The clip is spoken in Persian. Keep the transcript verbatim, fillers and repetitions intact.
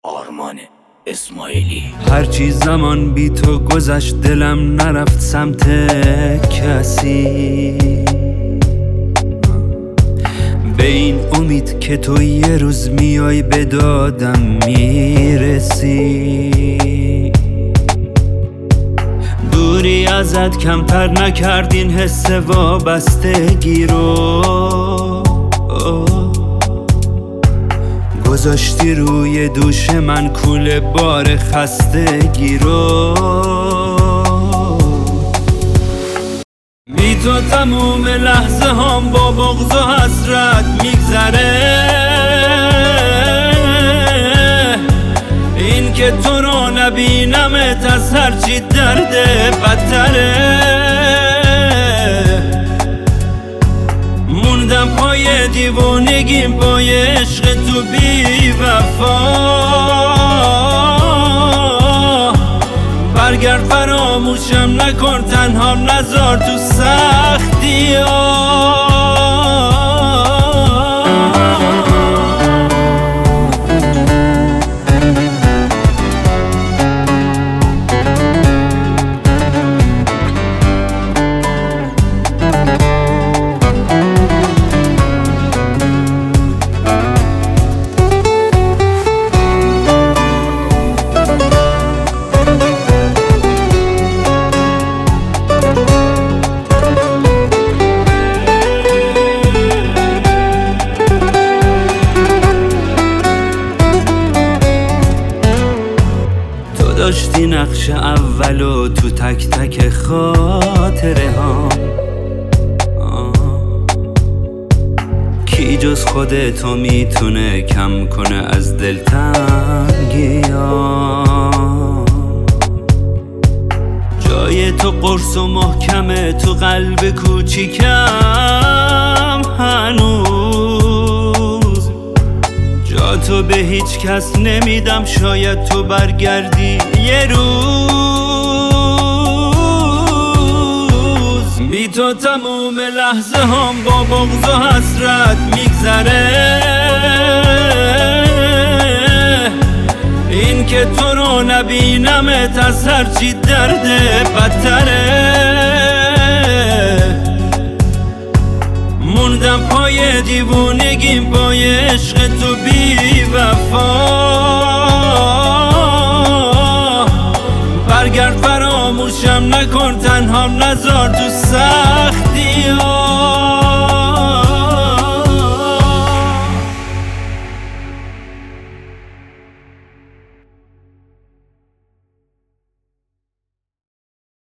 آرمان اسماعیلی. هرچی زمان بی تو گذشت دلم نرفت سمت کسی، به این امید که تو یه روز میای به دادم میرسی. دوری ازت کمتر نکرد این حس وابستگی رو، گذاشتی روی دوش من کوله بار خستگی رو. بی تو تموم لحظه هم با بغض و حسرت میگذره، این که تو رو نبینمت از هرچی درد بدتره. موندم پای دیوانگیم پای عشق تو بی وفا، برگرد فراموشم نکن تنهام نذار تو سختی ها. داشتی نقش اولو تو تک تک خاطره ها، کی جز خود تو میتونه کم کنه از دلتنگی ها. جای تو قرص و محکمه تو قلب کوچیکم هنوز، جا تو به هیچ کس نمیدم شاید تو برگردی یه روز. بی تو تموم لحظه هم با بغض و حسرت میگذره، این که تو رو نبینمت از هرچی درد بدتره. موندم پای دیوونگیم پای عشق تو بی وفا، برگرد فراموشم نکن تنهام نذار تو سختی ها.